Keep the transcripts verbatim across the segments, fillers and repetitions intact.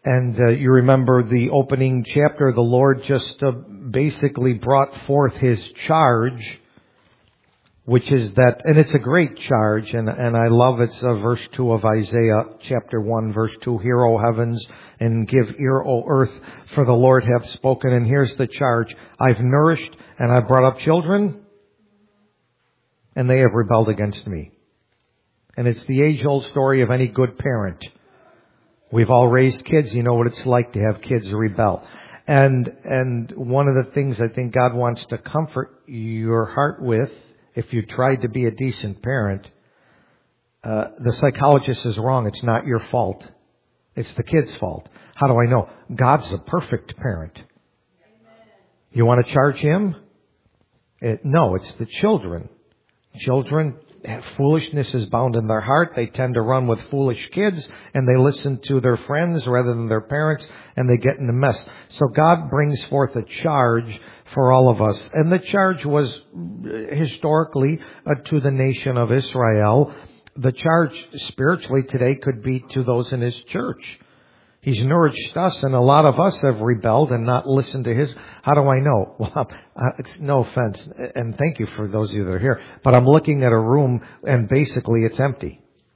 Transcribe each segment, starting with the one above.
And uh, you remember the opening chapter, the Lord just uh, basically brought forth His charge, which is that, and it's a great charge, and, and I love it's uh, verse two of Isaiah chapter one, verse two, Hear, O heavens, and give ear, O earth, for the Lord hath spoken. And here's the charge: I've nourished and I've brought up children, and they have rebelled against me. And it's the age-old story of any good parent. We've all raised kids. You know what it's like to have kids rebel. And and one of the things I think God wants to comfort your heart with, if you tried to be a decent parent, uh, the psychologist is wrong. It's not your fault. It's the kid's fault. How do I know? God's a perfect parent. You want to charge Him? It, no, it's the children. Children, foolishness is bound in their heart. They tend to run with foolish kids, and they listen to their friends rather than their parents, and they get in a mess. So God brings forth a charge for all of us. And the charge was historically uh, to the nation of Israel. The charge spiritually today could be to those in His church. He's nourished us, and a lot of us have rebelled and not listened to His. How do I know? Well, uh, it's no offense, and thank you for those of you that are here, but I'm looking at a room, and basically it's empty.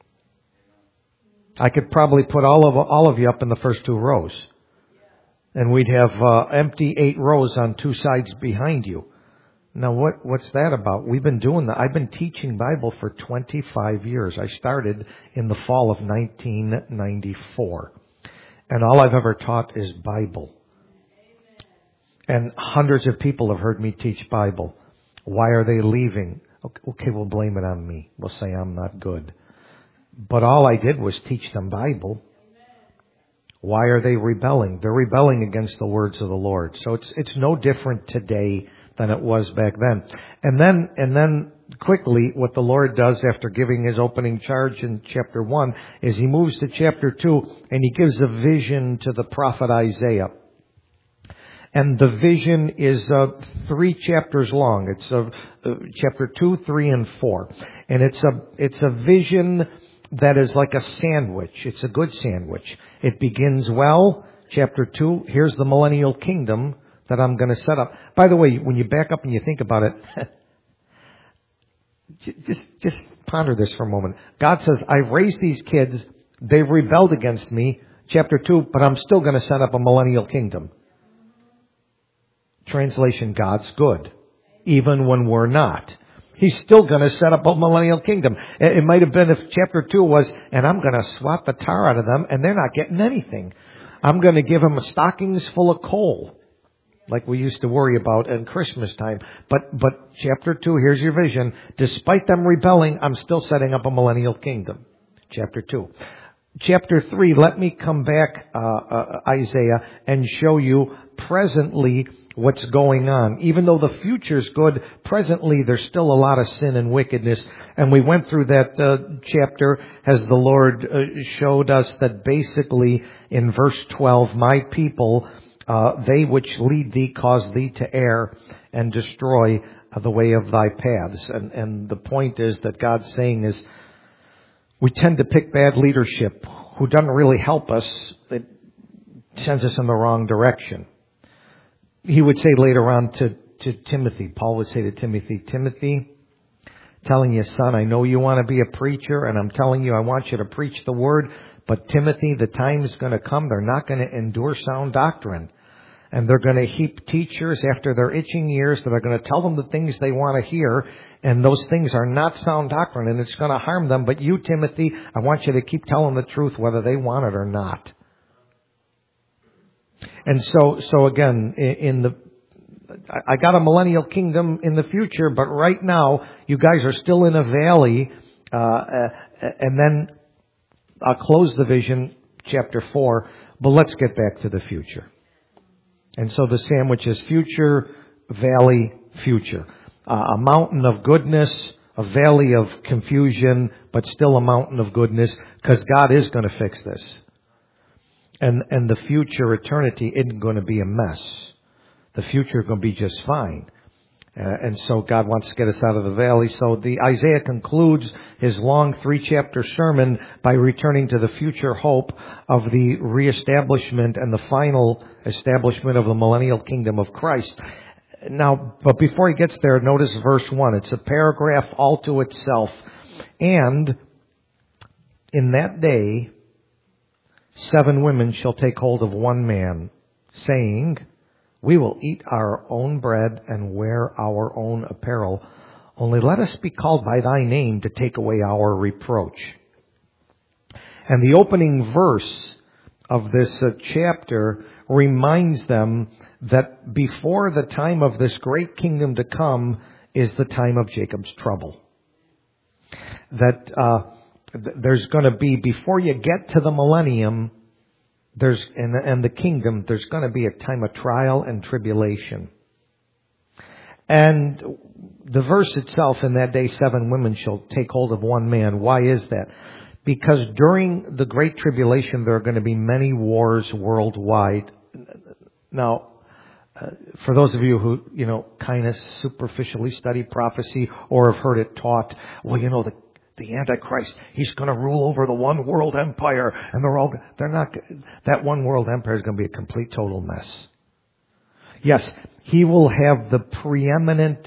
I could probably put all of all of you up in the first two rows, and we'd have uh, empty eight rows on two sides behind you. Now, what what's that about? We've been doing that. I've been teaching Bible for twenty-five years. I started in the fall of nineteen ninety-four. And all I've ever taught is Bible. And hundreds of people have heard me teach Bible. Why are they leaving? Okay, we'll blame it on me. We'll say I'm not good. But all I did was teach them Bible. Why are they rebelling? They're rebelling against the words of the Lord. So it's it's no different today than it was back then. And then and then quickly, what the Lord does after giving His opening charge in chapter one is He moves to chapter two, and He gives a vision to the prophet Isaiah. And the vision is uh, three chapters long. It's uh, uh, chapter two, three, and four. And it's a it's a vision that is like a sandwich. It's a good sandwich. It begins well. Chapter two, here's the millennial kingdom that I'm going to set up. By the way, when you back up and you think about it, Just, just ponder this for a moment. God says, I've raised these kids. They've rebelled against me. Chapter two, but I'm still going to set up a millennial kingdom. Translation, God's good. Even when we're not. He's still going to set up a millennial kingdom. It might have been if chapter two was, and I'm going to swat the tar out of them, and they're not getting anything. I'm going to give them stockings full of coal, like we used to worry about in Christmas time. But but chapter two, here's your vision. Despite them rebelling, I'm still setting up a millennial kingdom. Chapter two. Chapter three, let me come back, uh, uh, Isaiah, and show you presently what's going on. Even though the future's good, presently there's still a lot of sin and wickedness. And we went through that uh, chapter as the Lord uh, showed us that basically in verse twelve, my people, Uh, they which lead thee cause thee to err and destroy uh, the way of thy paths. And, and the point is that God's saying is we tend to pick bad leadership who doesn't really help us. It sends us in the wrong direction. He would say later on to, to Timothy, Paul would say to Timothy, Timothy, telling you, son, I know you want to be a preacher, and I'm telling you I want you to preach the word. But Timothy, the time is going to come. They're not going to endure sound doctrine. And they're going to heap teachers after their itching ears that are going to tell them the things they want to hear. And those things are not sound doctrine, and it's going to harm them. But you, Timothy, I want you to keep telling the truth whether they want it or not. And so, so again, in the, I got a millennial kingdom in the future, but right now, you guys are still in a valley. Uh, and then I'll close the vision, chapter four, but let's get back to the future. And so the sandwich is future, valley, future. Uh, a mountain of goodness, a valley of confusion, but still a mountain of goodness, because God is going to fix this. And and the future eternity isn't going to be a mess. The future is going to be just fine. Uh, and so God wants to get us out of the valley. So the Isaiah concludes his long three-chapter sermon by returning to the future hope of the reestablishment and the final establishment of the millennial kingdom of Christ. Now, but before he gets there, notice verse one. It's a paragraph all to itself. And in that day, seven women shall take hold of one man, saying, we will eat our own bread and wear our own apparel. Only let us be called by thy name to take away our reproach. And the opening verse of this uh, chapter reminds them that before the time of this great kingdom to come is the time of Jacob's trouble. That uh, th- there's going to be, before you get to the millennium, There's and the, and the kingdom, there's going to be a time of trial and tribulation. And the verse itself, in that day seven women shall take hold of one man. Why is that? Because during the Great Tribulation there are going to be many wars worldwide. Now, uh, for those of you who, you know, kind of superficially study prophecy or have heard it taught, well, you know, the The Antichrist, he's going to rule over the one world empire, and they're all, they're not, that one world empire is going to be a complete total mess. Yes, he will have the preeminent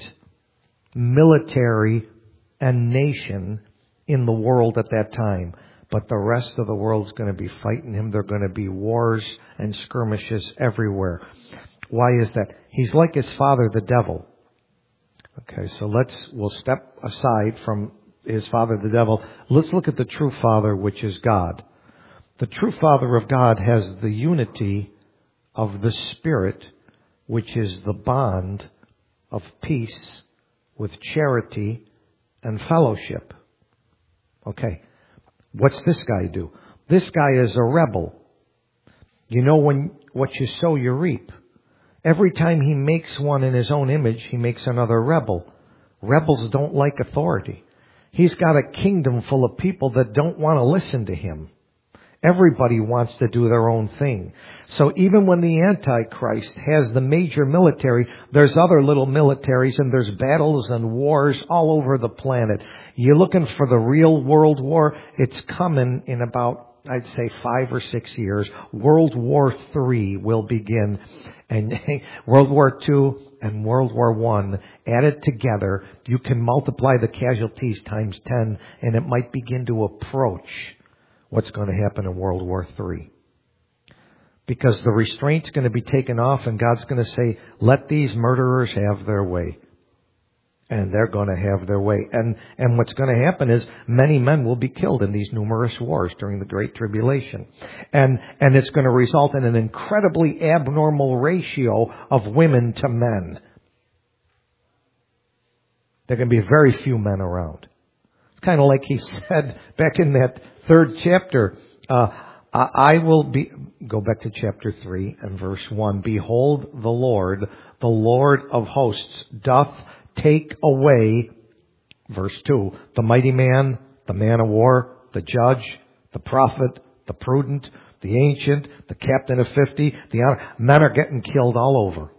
military and nation in the world at that time, but the rest of the world is going to be fighting him. There are going to be wars and skirmishes everywhere. Why is that? He's like his father, the devil. Okay, so let's, we'll step aside from his father, the devil. Let's look at the true Father, which is God. The true Father of God has the unity of the Spirit, which is the bond of peace with charity and fellowship. Okay. What's this guy do? This guy is a rebel. You know, when what you sow, you reap. Every time he makes one in his own image, he makes another rebel. Rebels don't like authority. He's got a kingdom full of people that don't want to listen to him. Everybody wants to do their own thing. So even when the Antichrist has the major military, there's other little militaries and there's battles and wars all over the planet. You're looking for the real world war? It's coming in about, I'd say, five or six years. World War Three will begin. And World War Two and World War One added together, you can multiply the casualties times ten, and it might begin to approach what's going to happen in World War Three. Because the restraint's going to be taken off, and God's going to say, let these murderers have their way. And they're going to have their way. And, and what's going to happen is many men will be killed in these numerous wars during the Great Tribulation. And, and it's going to result in an incredibly abnormal ratio of women to men. There are going to be very few men around. It's kind of like he said back in that third chapter, uh, I will be, go back to chapter three and verse one. Behold, the Lord, the Lord of hosts, doth take away, verse two, the mighty man, the man of war, the judge, the prophet, the prudent, the ancient, the captain of fifty. The honor. Men are getting killed all over.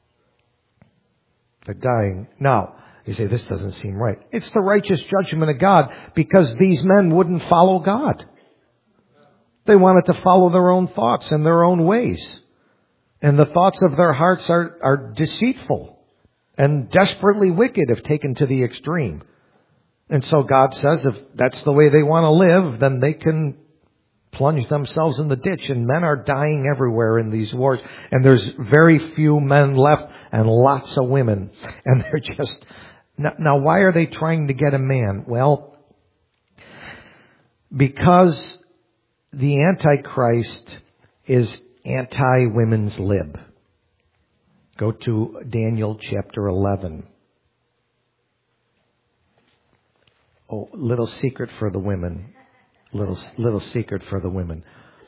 They're dying. Now, you say, this doesn't seem right. It's the righteous judgment of God because these men wouldn't follow God. They wanted to follow their own thoughts and their own ways. And the thoughts of their hearts are, are deceitful and desperately wicked if taken to the extreme. And so God says if that's the way they want to live, then they can plunge themselves in the ditch. And men are dying everywhere in these wars. And there's very few men left and lots of women. And they're just... Now, now why are they trying to get a man? Well, because the Antichrist is anti-women's lib. Go to Daniel chapter eleven. Oh, little secret for the women. Little, little secret for the women.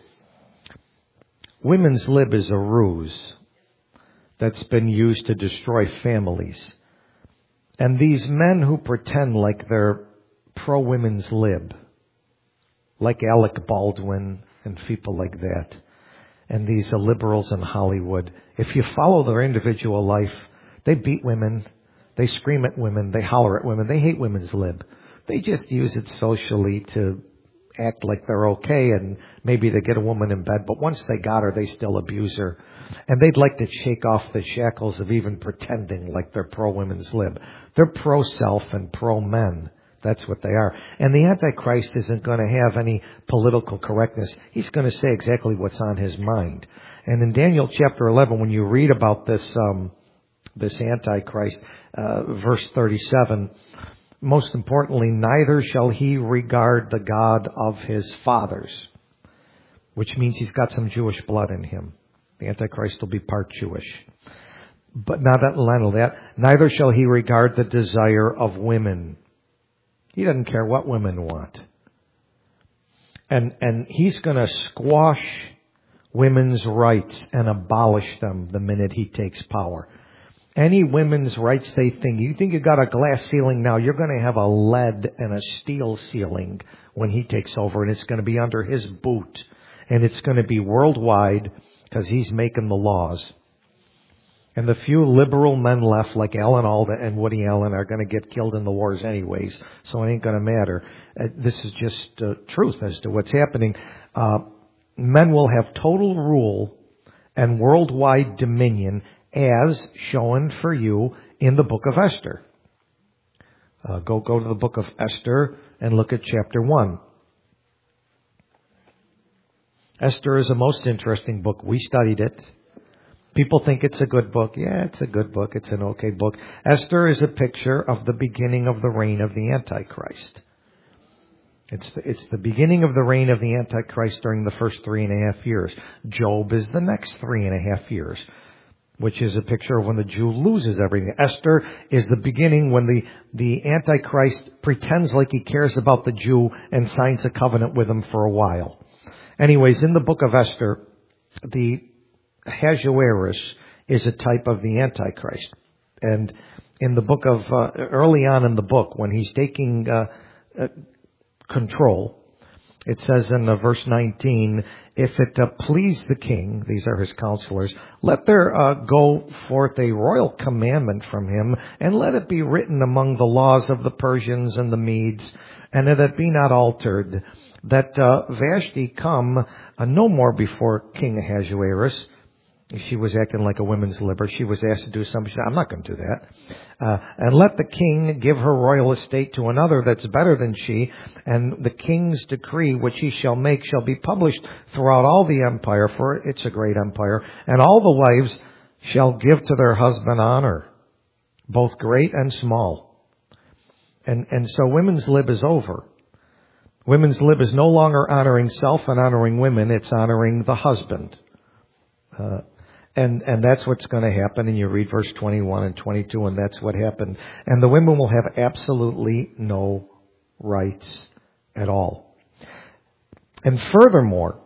Women's lib is a ruse that's been used to destroy families. And these men who pretend like they're pro-women's lib, like Alec Baldwin and people like that, and these are liberals in Hollywood, if you follow their individual life, they beat women, They scream at women. They holler at women. They hate women's lib. They just use it socially to act like they're okay and maybe to get a woman in bed. But once they got her, they still abuse her. And they'd like to shake off the shackles of even pretending like they're pro-women's lib. They're pro-self and pro-men. That's what they are. And the Antichrist isn't going to have any political correctness. He's going to say exactly what's on his mind. And in Daniel chapter eleven, when you read about this um, this Antichrist, uh, verse thirty-seven, most importantly, neither shall he regard the God of his fathers, which means he's got some Jewish blood in him. The Antichrist will be part Jewish. But not only that, neither shall he regard the desire of women. He doesn't care what women want. And, and he's going to squash women's rights and abolish them the minute he takes power. Any women's rights they think, you think you got a glass ceiling now, you're going to have a lead and a steel ceiling when he takes over, and it's going to be under his boot. And it's going to be worldwide because he's making the laws. And the few liberal men left, like Alan Alda and Woody Allen, are going to get killed in the wars anyways, so it ain't going to matter. Uh, this is just uh, truth as to what's happening. Uh, men will have total rule and worldwide dominion as shown for you in the book of Esther. Uh, go, go to the book of Esther and look at chapter one. Esther is a most interesting book. We studied it. People think it's a good book. Yeah, it's a good book. It's an okay book. Esther is a picture of the beginning of the reign of the Antichrist. It's the, it's the beginning of the reign of the Antichrist during the first three and a half years. Job is the next three and a half years, which is a picture of when the Jew loses everything. Esther is the beginning when the, the Antichrist pretends like he cares about the Jew and signs a covenant with him for a while. Anyways, in the book of Esther, the Ahasuerus is a type of the Antichrist. And in the book of, uh, early on in the book, when he's taking uh, uh, control, it says in uh, verse nineteen, if it uh, please the king, these are his counselors, let there uh, go forth a royal commandment from him, and let it be written among the laws of the Persians and the Medes, and that it be not altered, that uh, Vashti come uh, no more before King Ahasuerus. She was acting like a women's liber. She was asked to do something. She said, I'm not going to do that. Uh, and let the king give her royal estate to another that's better than she. And the king's decree, which he shall make, shall be published throughout all the empire, for it's a great empire. And all the wives shall give to their husband honor, both great and small. And, and so women's lib is over. Women's lib is no longer honoring self and honoring women. It's honoring the husband. Uh, And and that's what's going to happen. And you read verse twenty-one and twenty-two, and that's what happened. And the women will have absolutely no rights at all. And furthermore,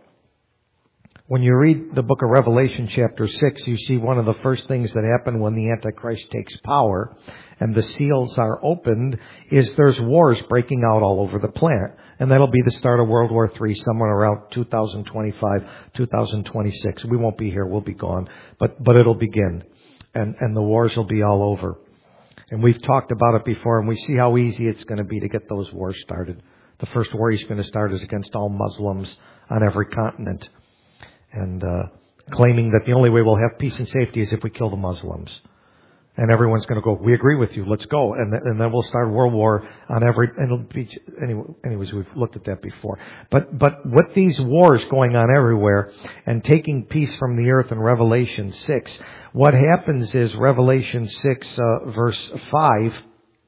when you read the book of Revelation chapter six, you see one of the first things that happen when the Antichrist takes power and the seals are opened is there's wars breaking out all over the planet. And that'll be the start of World War Three, somewhere around two thousand twenty-five, two thousand twenty-six. We won't be here. We'll be gone. But but it'll begin. And, and the wars will be all over. And we've talked about it before, and we see how easy it's going to be to get those wars started. The first war he's going to start is against all Muslims on every continent. And uh, claiming that the only way we'll have peace and safety is if we kill the Muslims. And everyone's going to go, we agree with you, let's go. And, th- and then we'll start World War on every, and it'll be, anyway, anyways, we've looked at that before. But, but with these wars going on everywhere and taking peace from the earth in Revelation six, what happens is Revelation six, uh, verse five,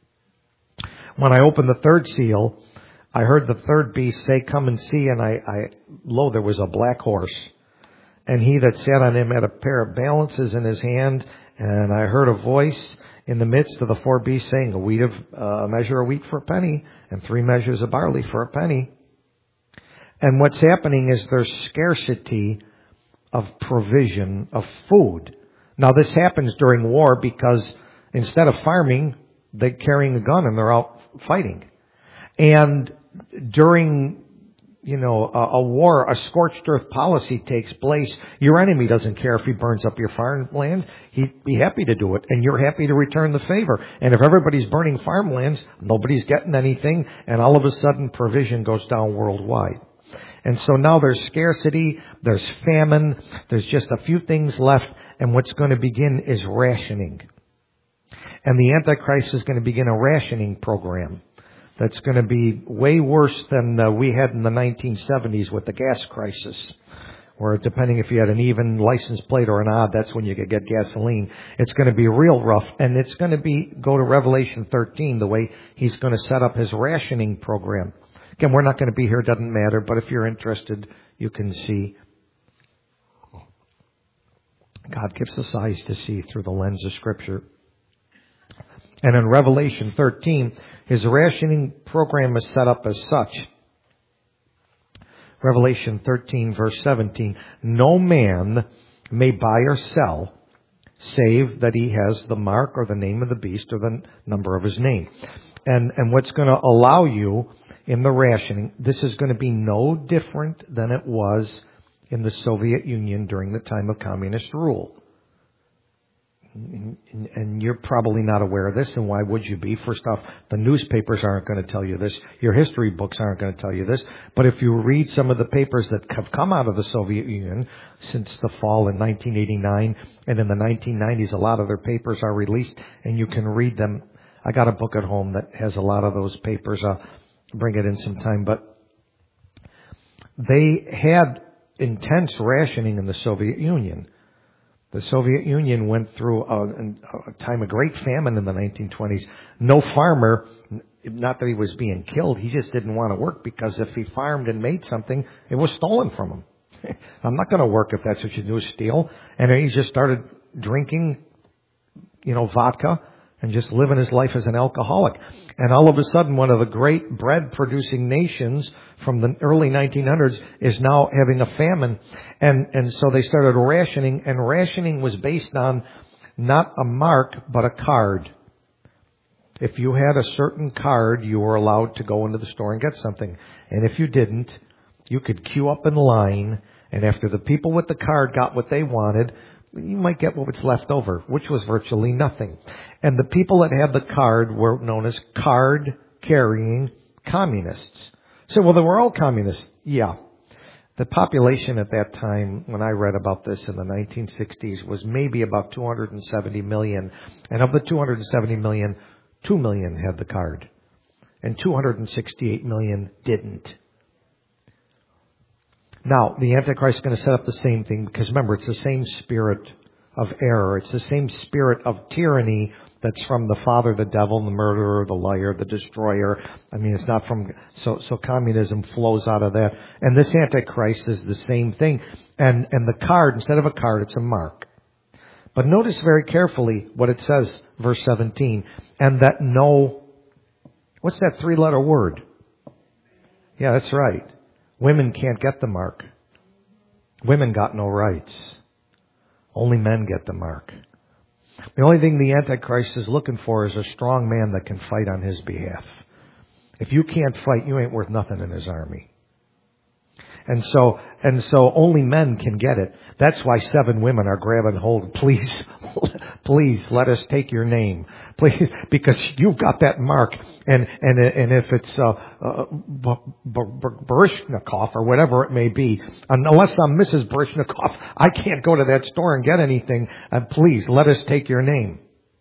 when I opened the third seal, I heard the third beast say, come and see, and I, I, lo, there was a black horse. And he that sat on him had a pair of balances in his hand, and I heard a voice in the midst of the four beasts saying, a wheat of, uh, a measure of wheat for a penny, and three measures of barley for a penny. And what's happening is there's scarcity of provision of food. Now this happens during war because instead of farming, they're carrying a gun and they're out fighting. And during you know, a, a war, a scorched earth policy takes place, your enemy doesn't care if he burns up your farmlands. He'd be happy to do it, and you're happy to return the favor. And if everybody's burning farmlands, nobody's getting anything, and all of a sudden provision goes down worldwide. And so now there's scarcity, there's famine, there's just a few things left, and what's going to begin is rationing. And the Antichrist is going to begin a rationing program that's going to be way worse than uh, we had in the nineteen seventies with the gas crisis, where depending if you had an even license plate or an odd, that's when you could get gasoline. It's going to be real rough, and it's going to be, go to Revelation thirteen, the way he's going to set up his rationing program. Again, we're not going to be here, doesn't matter, but if you're interested, you can see. God gives us eyes to see through the lens of Scripture. And in Revelation thirteen, his rationing program is set up as such. Revelation thirteen, verse seventeen, no man may buy or sell, save that he has the mark or the name of the beast or the number of his name. And, and what's going to allow you in the rationing, this is going to be no different than it was in the Soviet Union during the time of communist rule. And you're probably not aware of this, and why would you be? First off, the newspapers aren't going to tell you this. Your history books aren't going to tell you this. But if you read some of the papers that have come out of the Soviet Union since the fall in nineteen eighty-nine, and in the nineteen nineties, a lot of their papers are released, and you can read them. I got a book at home that has a lot of those papers. I'll bring it in sometime. But they had intense rationing in the Soviet Union. The Soviet Union went through a, a time of great famine in the nineteen twenties. No farmer, not that he was being killed, he just didn't want to work, because if he farmed and made something, it was stolen from him. I'm not going to work if that's what you do, is steal. And he just started drinking, you know, vodka and just living his life as an alcoholic. And all of a sudden, one of the great bread-producing nations from the early nineteen hundreds is now having a famine. And, and so they started rationing, and rationing was based on not a mark, but a card. If you had a certain card, you were allowed to go into the store and get something. And if you didn't, you could queue up in line, and after the people with the card got what they wanted, you might get what was left over, which was virtually nothing. And the people that had the card were known as card-carrying communists. So, well, they were all communists. Yeah. The population at that time, when I read about this in the nineteen sixties, was maybe about two hundred seventy million. And of the two hundred seventy million, two million had the card. And two hundred sixty-eight million didn't. Now, the Antichrist is going to set up the same thing, because remember, it's the same spirit of error. It's the same spirit of tyranny that's from the father, the devil, the murderer, the liar, the destroyer. I mean, it's not from, so, so communism flows out of that. And this Antichrist is the same thing. And, and the card, instead of a card, it's a mark. But notice very carefully what it says, verse seventeen, and that no, what's that three-letter word? Yeah, that's right. Women can't get the mark. Women got no rights. Only men get the mark. The only thing the Antichrist is looking for is a strong man that can fight on his behalf. If you can't fight, you ain't worth nothing in his army. And so, and so only men can get it. That's why seven women are grabbing hold. Please, please let us take your name. Please, because you've got that mark. And, and, and if it's, uh, uh, Baryshnikov or whatever it may be, unless I'm Missus Baryshnikov, I can't go to that store and get anything. And please let us take your name.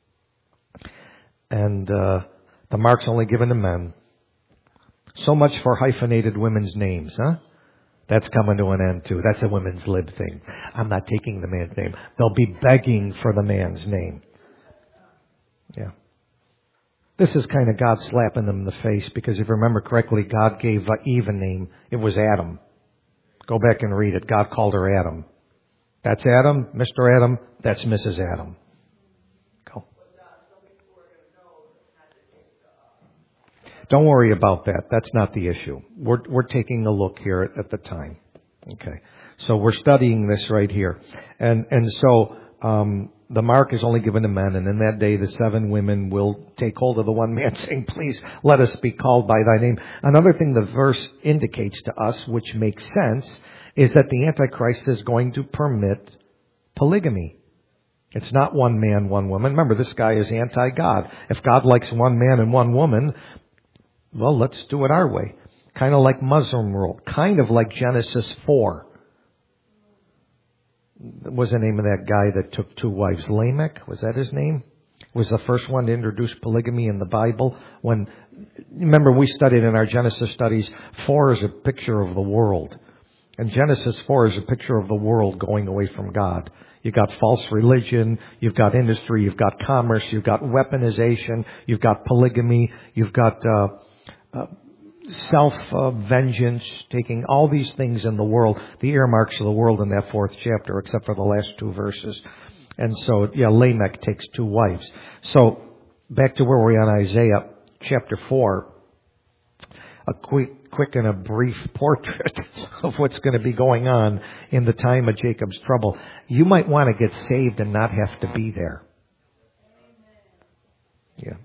And, uh, the mark's only given to men. So much for hyphenated women's names, huh? That's coming to an end too. That's a women's lib thing. I'm not taking the man's name. They'll be begging for the man's name. Yeah. This is kind of God slapping them in the face, because if you remember correctly, God gave Eve a name. It was Adam. Go back and read it. God called her Adam. That's Adam, Mister Adam. That's Missus Adam. Go. Don't worry about that. That's not the issue. We're, we're taking a look here at, at the time. Okay. So we're studying this right here. And, and so, um, the mark is only given to men, and in that day the seven women will take hold of the one man, saying, please let us be called by thy name. Another thing the verse indicates to us, which makes sense, is that the Antichrist is going to permit polygamy. It's not one man, one woman. Remember, this guy is anti-God. If God likes one man and one woman, well, let's do it our way. Kind of like Muslim world. Kind of like Genesis four. What was the name of that guy that took two wives? Lamech? Was that his name? Was the first one to introduce polygamy in the Bible. When, remember, we studied in our Genesis studies, four is a picture of the world. And Genesis four is a picture of the world going away from God. You've got false religion, you've got industry, you've got commerce, you've got weaponization, you've got polygamy, you've got uh, uh, self-vengeance, uh, taking all these things in the world, the earmarks of the world in that fourth chapter, except for the last two verses. And so, yeah, Lamech takes two wives. So, back to where we're on Isaiah chapter four, a quick, quick and a brief portrait of what's going to be going on in the time of Jacob's trouble. You might want to get saved and not have to be there. Yeah.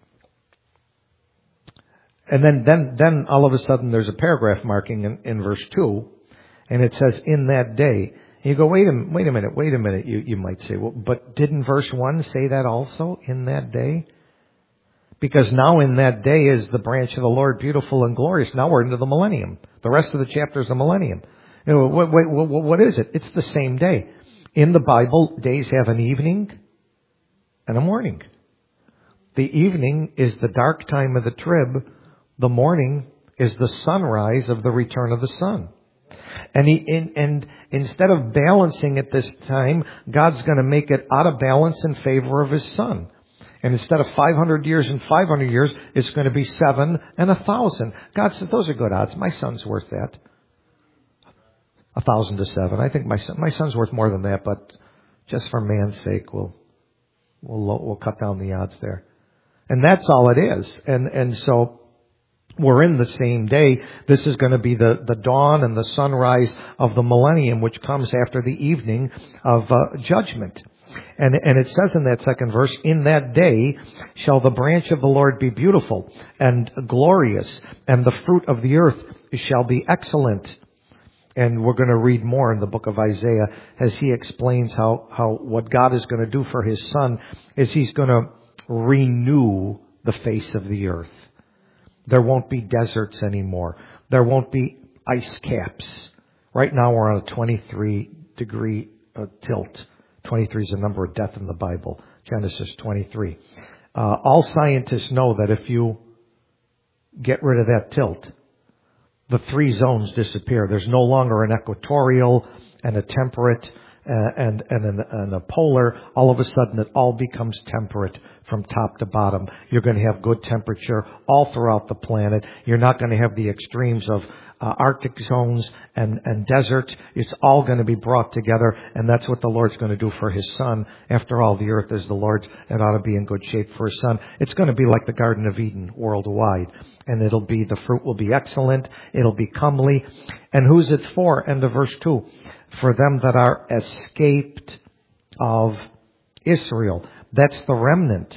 And then, then, then all of a sudden there's a paragraph marking in, in verse two, and it says, in that day. And you go, wait a, wait a minute, wait a minute, you, you might say, well, but didn't verse one say that also, in that day? Because now in that day is the branch of the Lord beautiful and glorious. Now we're into the millennium. The rest of the chapter is the millennium. You know, what, what, what is it? It's the same day. In the Bible, days have an evening and a morning. The evening is the dark time of the trib. The morning is the sunrise of the return of the sun. And, he, in, and instead of balancing it this time, God's going to make it out of balance in favor of His Son. And instead of five hundred years and five hundred years, it's going to be seven and a thousand. God says, those are good odds. My son's worth that. A thousand to seven. I think my son, my son's worth more than that, but just for man's sake, we'll, we'll, we'll cut down the odds there. And that's all it is. And, and so we're in the same day. This is going to be the, the dawn and the sunrise of the millennium, which comes after the evening of uh, judgment. And, and it says in that second verse, in that day shall the branch of the Lord be beautiful and glorious, and the fruit of the earth shall be excellent. And we're going to read more in the book of Isaiah as he explains how, how what God is going to do for His Son is He's going to renew the face of the earth. There won't be deserts anymore. There won't be ice caps. Right now we're on a twenty-three degree uh, tilt. twenty-three is the number of death in the Bible. Genesis twenty-three. Uh, all scientists know that if you get rid of that tilt, the three zones disappear. There's no longer an equatorial and a temperate uh, and, and, an, and a polar. All of a sudden it all becomes temperate from top to bottom. You're going to have good temperature all throughout the planet. You're not going to have the extremes of uh, Arctic zones and, and desert. It's all going to be brought together, and that's what the Lord's going to do for His Son. After all, the earth is the Lord's. It ought to be in good shape for His Son. It's going to be like the Garden of Eden worldwide, and it'll be, the fruit will be excellent. It'll be comely. And who's it for? End of verse two. For them that are escaped of Israel. That's the remnant.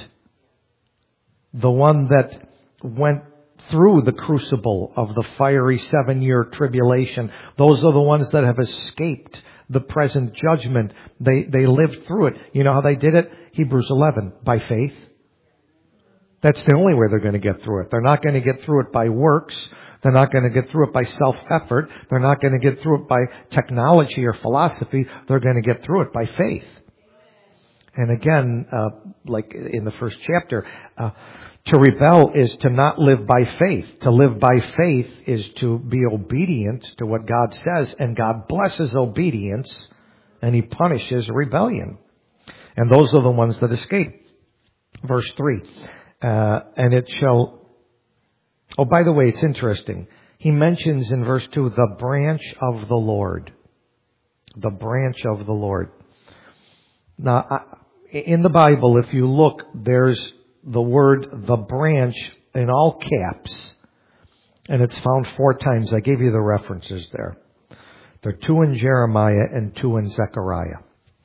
The one that went through the crucible of the fiery seven-year tribulation. Those are the ones that have escaped the present judgment. They, they lived through it. You know how they did it? Hebrews eleven, by faith. That's the only way they're going to get through it. They're not going to get through it by works. They're not going to get through it by self-effort. They're not going to get through it by technology or philosophy. They're going to get through it by faith. And again, uh, like in the first chapter, uh, to rebel is to not live by faith. To live by faith is to be obedient to what God says, and God blesses obedience, and He punishes rebellion. And those are the ones that escape. Verse three, uh, and it shall... Oh, by the way, it's interesting. He mentions in verse two, the branch of the Lord. The branch of the Lord. Now, in the Bible, if you look, there's the word, the branch, in all caps. And it's found four times. I gave you the references there. There are two in Jeremiah and two in Zechariah.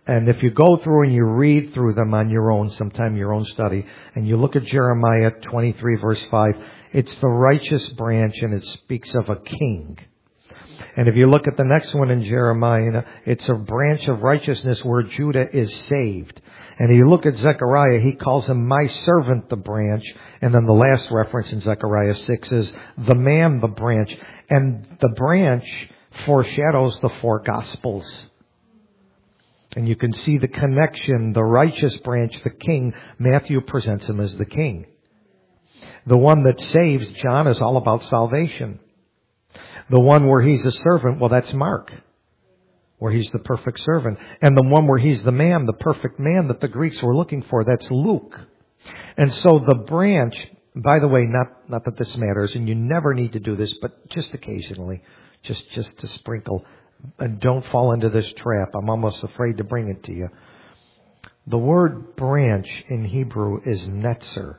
And if you go through and you read through them on your own, sometime your own study, and you look at Jeremiah twenty-three verse five, it's the righteous branch and it speaks of a king. And if you look at the next one in Jeremiah, it's a branch of righteousness where Judah is saved. And if you look at Zechariah, he calls him my servant, the branch. And then the last reference in Zechariah six is the man, the branch. And the branch foreshadows the four Gospels. And you can see the connection, the righteous branch, the king. Matthew presents him as the king. The one that saves, John, is all about salvation. The one where he's a servant, well, that's Mark, where he's the perfect servant. And the one where he's the man, the perfect man that the Greeks were looking for, that's Luke. And so the branch, by the way, not, not that this matters, and you never need to do this, but just occasionally, just, just to sprinkle, and don't fall into this trap. I'm almost afraid to bring it to you. The word branch in Hebrew is netzer.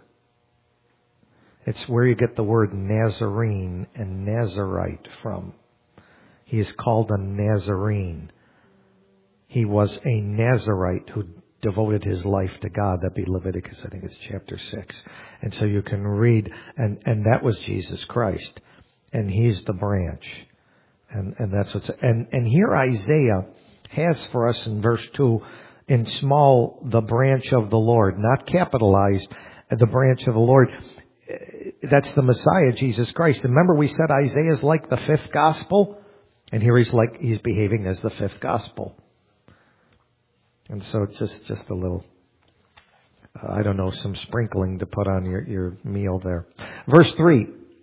It's where you get the word Nazarene and Nazarite from. He is called a Nazarene. He was a Nazarite who devoted his life to God. That'd be Leviticus, I think it's chapter six. And so you can read, and, and that was Jesus Christ. And he's the branch. And, and that's what's, and, and here Isaiah has for us in verse two, in small, the branch of the Lord, not capitalized, the branch of the Lord. That's the Messiah, Jesus Christ. Remember we said Isaiah is like the fifth gospel? And here he's like, he's behaving as the fifth gospel. And so just, just a little, uh, I don't know, some sprinkling to put on your, your meal there. Verse three.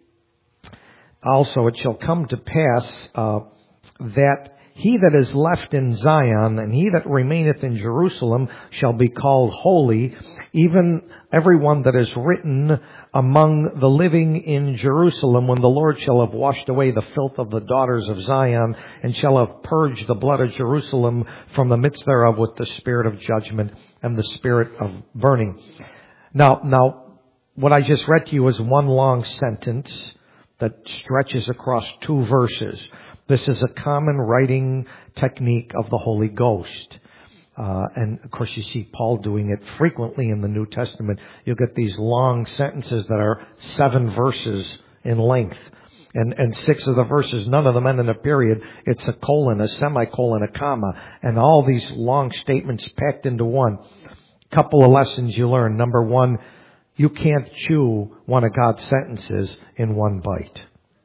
Also it shall come to pass, uh, that he that is left in Zion and he that remaineth in Jerusalem shall be called holy, even everyone that is written among the living in Jerusalem, when the Lord shall have washed away the filth of the daughters of Zion, and shall have purged the blood of Jerusalem from the midst thereof with the spirit of judgment and the spirit of burning. Now, now, what I just read to you is one long sentence that stretches across two verses. This is a common writing technique of the Holy Ghost. Uh, and of course you see Paul doing it frequently in the New Testament. You'll get these long sentences that are seven verses in length. And, and six of the verses, none of them end in a period. It's a colon, a semicolon, a comma. And all these long statements packed into one. Couple of lessons you learn. Number one, you can't chew one of God's sentences in one bite.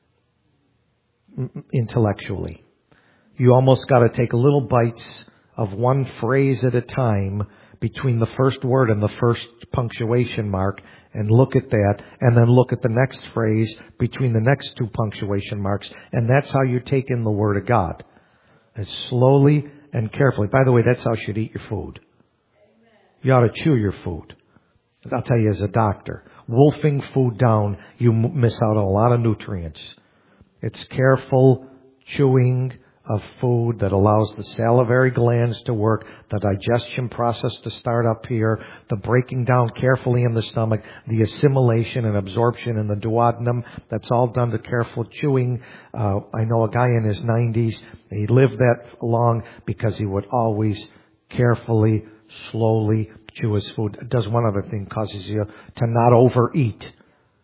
Intellectually. You almost got to take little bites of one phrase at a time between the first word and the first punctuation mark, and look at that, and then look at the next phrase between the next two punctuation marks, and that's how you take in the Word of God. And slowly and carefully. By the way, that's how you should eat your food. You ought to chew your food. I'll tell you as a doctor, wolfing food down, you miss out on a lot of nutrients. It's careful chewing of food that allows the salivary glands to work, the digestion process to start up here, the breaking down carefully in the stomach, the assimilation and absorption in the duodenum. That's all done to careful chewing. Uh, I know a guy in his nineties, he lived that long because he would always carefully, slowly chew his food. It does one other thing, causes you to not overeat.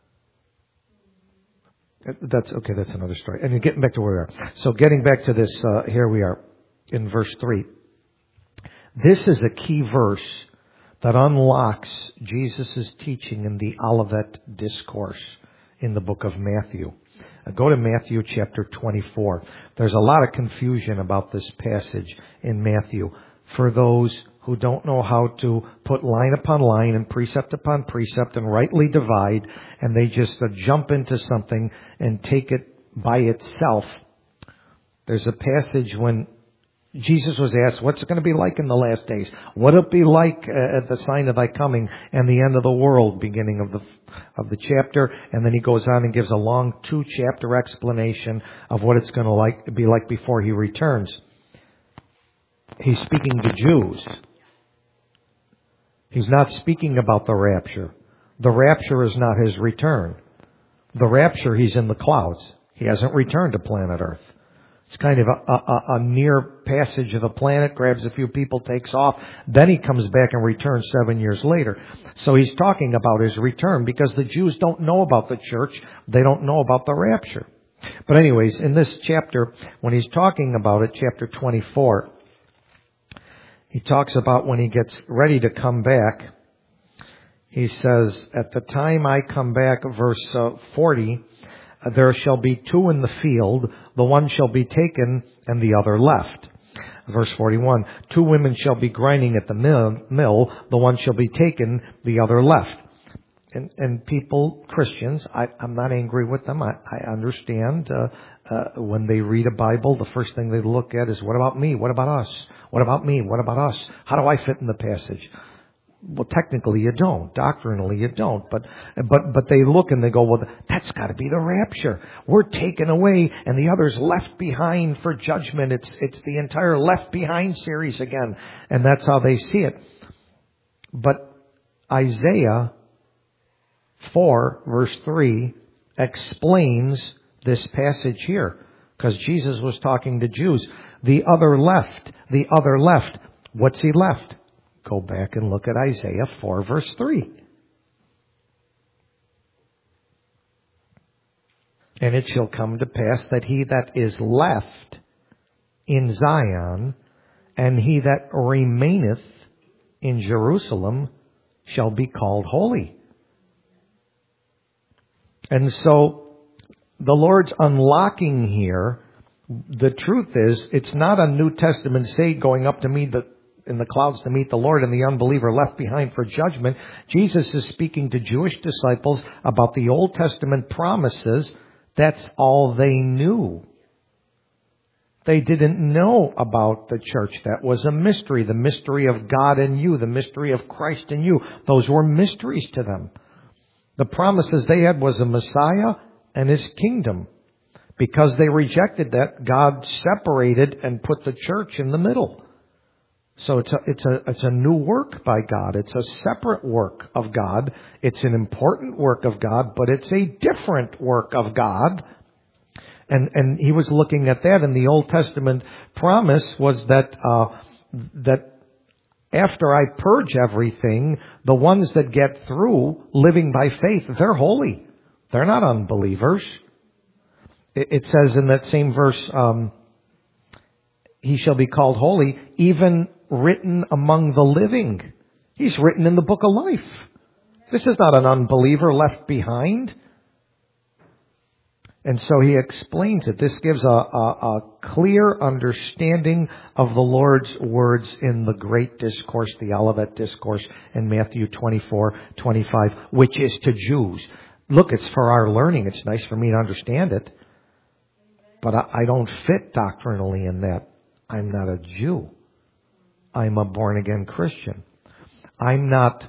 That's okay. That's another story. And getting back to where we are. So getting back to this, uh, here we are in verse three. This is a key verse that unlocks Jesus' teaching in the Olivet Discourse in the book of Matthew. Uh, go to Matthew chapter twenty-four. There's a lot of confusion about this passage in Matthew for those who don't know how to put line upon line and precept upon precept and rightly divide, and they just uh, jump into something and take it by itself. There's a passage when Jesus was asked, what's it going to be like in the last days? What'll it be like uh, at the sign of thy coming and the end of the world, beginning of the of the chapter? And then he goes on and gives a long two-chapter explanation of what it's going to like be like before he returns. He's speaking to Jews. He's not speaking about the rapture. The rapture is not his return. The rapture, he's in the clouds. He hasn't returned to planet Earth. It's kind of a, a, a near passage of the planet, grabs a few people, takes off. Then he comes back and returns seven years later. So he's talking about his return because the Jews don't know about the church. They don't know about the rapture. But anyways, in this chapter, when he's talking about it, chapter twenty-four, he talks about when he gets ready to come back. He says, at the time I come back, verse uh, forty, there shall be two in the field, the one shall be taken and the other left. Verse forty-one, two women shall be grinding at the mill, mill the one shall be taken, the other left. And, and people, Christians, I, I'm not angry with them. I, I understand uh, uh, when they read a Bible, the first thing they look at is, what about me? What about us? What about me? What about us? How do I fit in the passage? Well, technically you don't. Doctrinally you don't. But, but, but they look and they go, well, that's got to be the rapture. We're taken away and the other's left behind for judgment. It's, it's the entire Left Behind series again. And that's how they see it. But Isaiah four, verse three, explains this passage here. Because Jesus was talking to Jews. The other left, the other left. What's he left? Go back and look at Isaiah four, verse three. And it shall come to pass that he that is left in Zion and he that remaineth in Jerusalem shall be called holy. And so the Lord's unlocking here, the truth is, it's not a New Testament saint going up to meet the in the clouds to meet the Lord and the unbeliever left behind for judgment. Jesus is speaking to Jewish disciples about the Old Testament promises. That's all they knew. They didn't know about the church. That was a mystery. The mystery of God in you, the mystery of Christ in you. Those were mysteries to them. The promises they had was a Messiah and His kingdom. Because they rejected that, God separated and put the church in the middle. So it's a, it's a, it's a new work by God. It's a separate work of God. It's an important work of God, but it's a different work of God. And, and he was looking at that, and the Old Testament promise was that, uh, that after I purge everything, the ones that get through living by faith, they're holy. They're not unbelievers. It, it says in that same verse, um, he shall be called holy, even written among the living. He's written in the book of life. This is not an unbeliever left behind. And so he explains it. This gives a, a, a clear understanding of the Lord's words in the great discourse, the Olivet Discourse in Matthew twenty-four, twenty-five, which is to Jews. Look, it's for our learning. It's nice for me to understand it. But I, I don't fit doctrinally in that. I'm not a Jew. I'm a born-again Christian. I'm not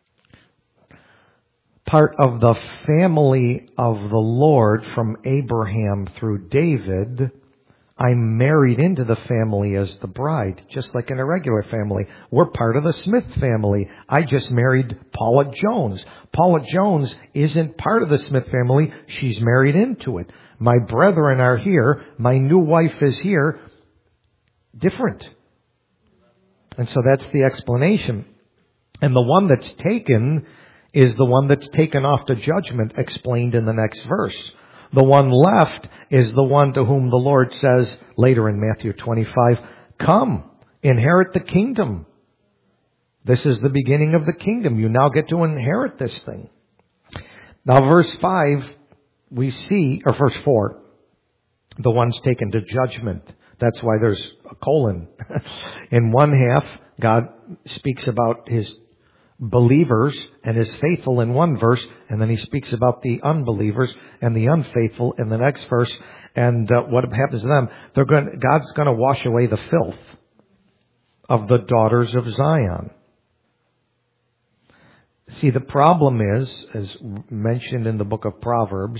part of the family of the Lord from Abraham through David. I'm married into the family as the bride, just like in a regular family. We're part of the Smith family. I just married Paula Jones. Paula Jones isn't part of the Smith family. She's married into it. My brethren are here. My new wife is here. Different. And so that's the explanation. And the one that's taken is the one that's taken off to judgment, explained in the next verse. The one left is the one to whom the Lord says later in Matthew twenty-five, come, inherit the kingdom. This is the beginning of the kingdom. You now get to inherit this thing. Now verse five, we see, or verse four, the one's taken to judgment. That's why there's a colon. In one half, God speaks about His believers and His faithful in one verse, and then He speaks about the unbelievers and the unfaithful in the next verse. And uh, what happens to them? They're going. God's going to wash away the filth of the daughters of Zion. See, the problem is, as mentioned in the book of Proverbs,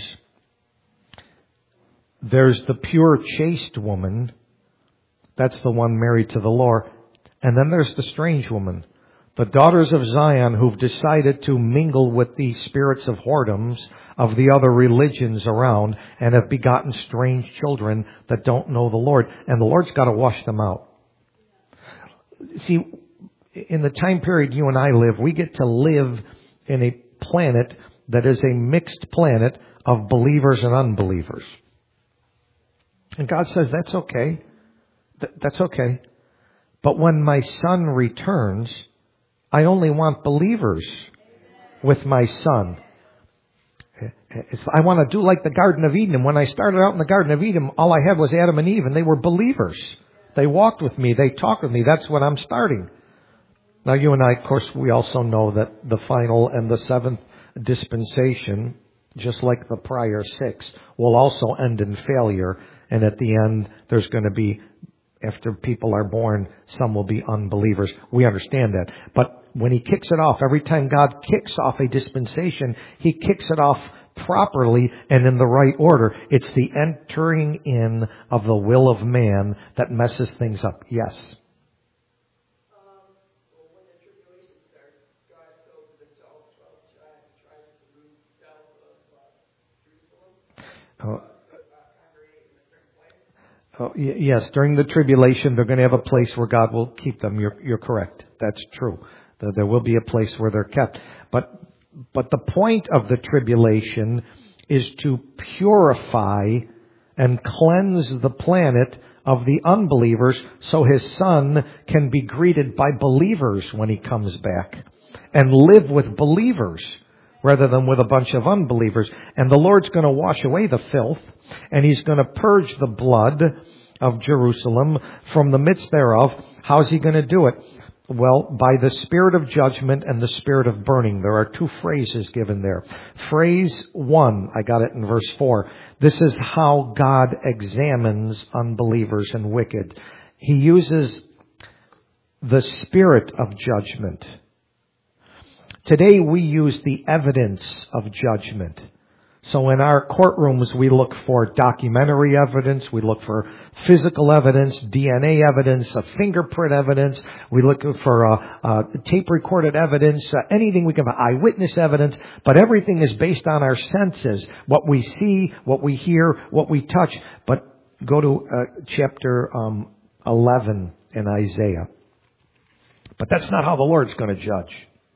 there's the pure, chaste woman. That's the one married to the Lord. And then there's the strange woman. The daughters of Zion who've decided to mingle with the spirits of whoredoms of the other religions around and have begotten strange children that don't know the Lord. And the Lord's got to wash them out. See, in the time period you and I live, we get to live in a planet that is a mixed planet of believers and unbelievers. And God says, that's okay. Th- that's okay. But when my Son returns, I only want believers with my Son. It's, I want to do like the Garden of Eden. And when I started out in the Garden of Eden, all I had was Adam and Eve, and they were believers. They walked with me. They talked with me. That's what I'm starting. Now, you and I, of course, we also know that the final and the seventh dispensation, just like the prior six, will also end in failure. And at the end, there's going to be, after people are born, some will be unbelievers. We understand that. But when He kicks it off, every time God kicks off a dispensation, He kicks it off properly and in the right order. It's the entering in of the will of man that messes things up. Yes? Oh. Oh, yes, during the tribulation, they're going to have a place where God will keep them. You're, you're correct. That's true. There will be a place where they're kept. But, but the point of the tribulation is to purify and cleanse the planet of the unbelievers so His Son can be greeted by believers when He comes back and live with believers rather than with a bunch of unbelievers. And the Lord's going to wash away the filth, and He's going to purge the blood of Jerusalem from the midst thereof. How's He going to do it? Well, by the spirit of judgment and the spirit of burning. There are two phrases given there. Phrase one, I got it in verse four. This is how God examines unbelievers and wicked. He uses the spirit of judgment. Today we use the evidence of judgment. So in our courtrooms we look for documentary evidence, we look for physical evidence, D N A evidence, uh, fingerprint evidence, we look for uh, uh, tape recorded evidence, uh, anything we can, eyewitness evidence, but everything is based on our senses, what we see, what we hear, what we touch. But go to uh, chapter um, eleven in Isaiah. But that's not how the Lord's going to judge.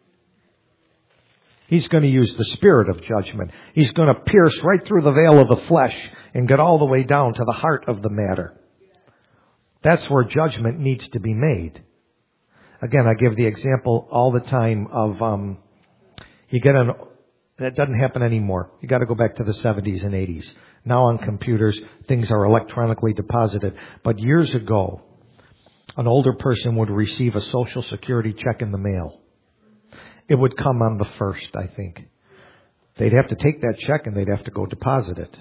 He's going to use the spirit of judgment. He's going to pierce right through the veil of the flesh and get all the way down to the heart of the matter. That's where judgment needs to be made. Again, I give the example all the time of, um, you get an, that doesn't happen anymore. You got to go back to the seventies and eighties. Now on computers, things are electronically deposited. But years ago, an older person would receive a Social Security check in the mail. It would come on the first, I think. They'd have to take that check and they'd have to go deposit it.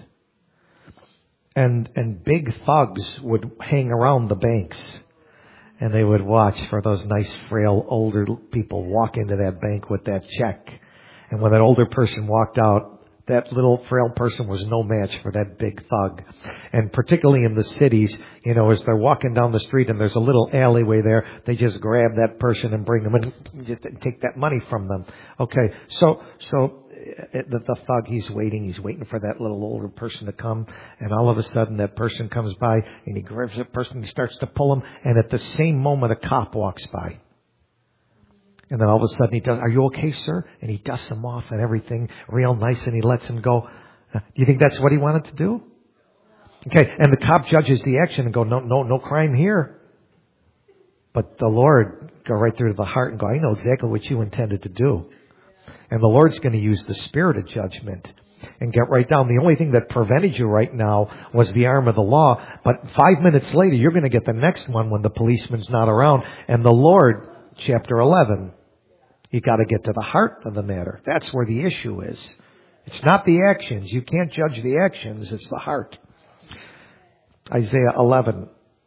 And and big thugs would hang around the banks. And they would watch for those nice, frail, older people walk into that bank with that check. And when that older person walked out, that little frail person was no match for that big thug. And particularly in the cities, you know, as they're walking down the street and there's a little alleyway there, they just grab that person and bring them in and just take that money from them. Okay, so so the, the thug, he's waiting, he's waiting for that little older person to come, and all of a sudden that person comes by and he grabs that person and he starts to pull him, and at the same moment a cop walks by. And then all of a sudden he does, "Are you okay, sir?" And he dusts him off and everything real nice, and he lets him go. Uh, do you think that's what he wanted to do? Okay, and the cop judges the action and go, no, no, no crime here. But the Lord go right through the heart and go, "I know exactly what you intended to do." And the Lord's going to use the spirit of judgment and get right down. The only thing that prevented you right now was the arm of the law. But five minutes later, you're going to get the next one when the policeman's not around. And the Lord, chapter eleven, you got to get to the heart of the matter. That's where the issue is. It's not the actions. You can't judge the actions. It's the heart. Isaiah eleven.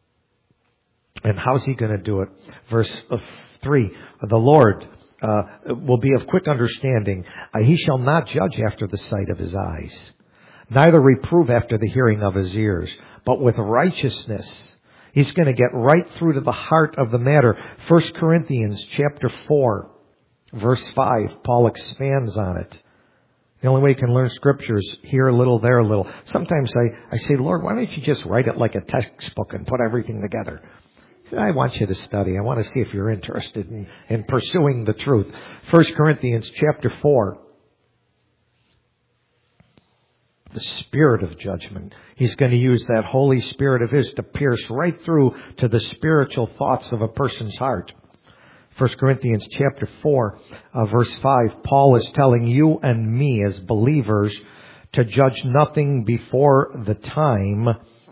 And how's He going to do it? Verse three. The Lord uh, will be of quick understanding. Uh, he shall not judge after the sight of His eyes, neither reprove after the hearing of His ears. But with righteousness He's going to get right through to the heart of the matter. First Corinthians chapter four, verse five, Paul expands on it. The only way you can learn Scripture is here a little, there a little. Sometimes I, I say, Lord, why don't you just write it like a textbook and put everything together? I want you to study. I want to see if you're interested in, in pursuing the truth. First Corinthians chapter four. The spirit of judgment. He's going to use that Holy Spirit of His to pierce right through to the spiritual thoughts of a person's heart. First Corinthians chapter four, uh, verse five, Paul is telling you and me as believers to judge nothing before the time.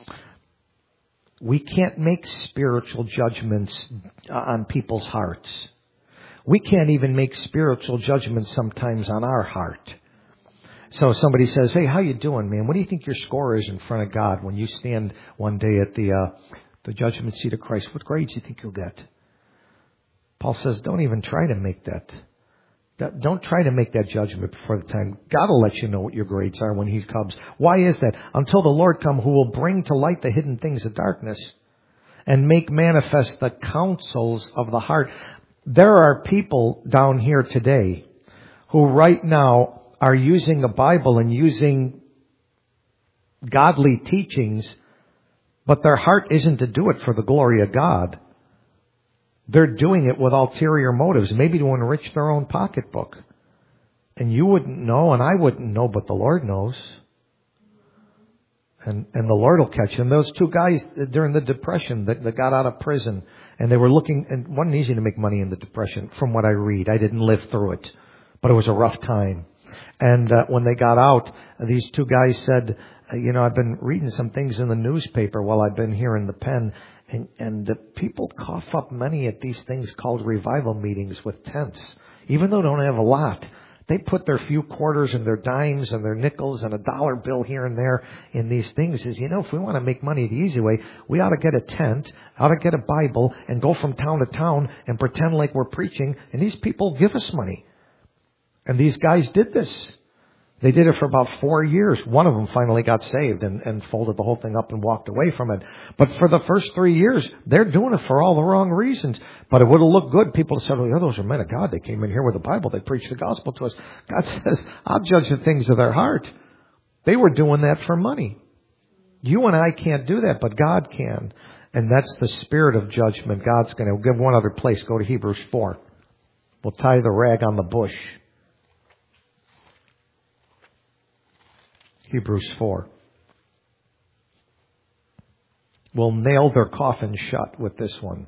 We can't make spiritual judgments on people's hearts. We can't even make spiritual judgments sometimes on our heart. So somebody says, hey, how you doing, man? What do you think your score is in front of God when you stand one day at the uh, the judgment seat of Christ? What grades do you think you'll get? Paul says, don't even try to make that. that. Don't try to make that judgment before the time. God will let you know what your grades are when He comes. Why is that? Until the Lord come, who will bring to light the hidden things of darkness and make manifest the counsels of the heart. There are people down here today who right now are using the Bible and using godly teachings, but their heart isn't to do it for the glory of God. They're doing it with ulterior motives, maybe to enrich their own pocketbook. And you wouldn't know, and I wouldn't know, but the Lord knows. And and the Lord will catch them. Those two guys during the Depression that, that got out of prison, and they were looking, and it wasn't easy to make money in the Depression, from what I read. I didn't live through it, but it was a rough time. And uh, when they got out, these two guys said, uh, you know, I've been reading some things in the newspaper while I've been here in the pen, and, and the people cough up money at these things called revival meetings with tents. Even though they don't have a lot, they put their few quarters and their dimes and their nickels and a dollar bill here and there in these things. Is, you know, if we want to make money the easy way, we ought to get a tent, ought to get a Bible, and go from town to town and pretend like we're preaching, and these people give us money. And these guys did this. They did it for about four years. One of them finally got saved and, and folded the whole thing up and walked away from it. But for the first three years, they're doing it for all the wrong reasons. But it would have looked good. People said, oh, yeah, those are men of God. They came in here with the Bible. They preached the gospel to us. God says, I'll judge the things of their heart. They were doing that for money. You and I can't do that, but God can. And that's the spirit of judgment. God's going to give one other place. Go to Hebrews four. We'll tie the rag on the bush. Hebrews four. We'll nail their coffin shut with this one.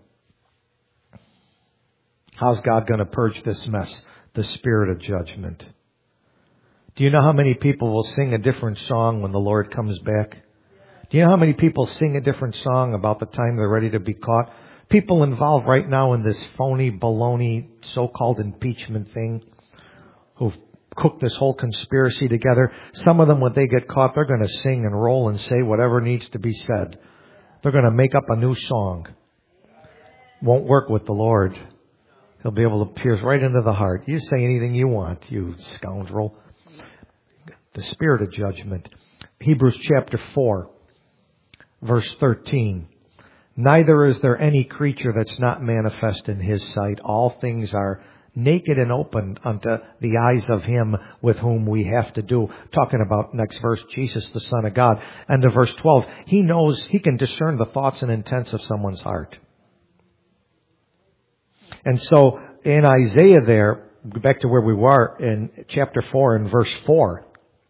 How's God going to purge this mess? The spirit of judgment. Do you know how many people will sing a different song when the Lord comes back? Do you know how many people sing a different song about the time they're ready to be caught? People involved right now in this phony, baloney, so-called impeachment thing who've cook this whole conspiracy together. Some of them, when they get caught, they're going to sing and roll and say whatever needs to be said. They're going to make up a new song. Won't work with the Lord. He'll be able to pierce right into the heart. You say anything you want, you scoundrel. The spirit of judgment. Hebrews chapter four, verse thirteen. Neither is there any creature that's not manifest in His sight. All things are naked and open unto the eyes of Him with whom we have to do. Talking about, next verse, Jesus, the Son of God. And to verse twelve, He knows, He can discern the thoughts and intents of someone's heart. And so in Isaiah there, back to where we were in chapter four and verse four.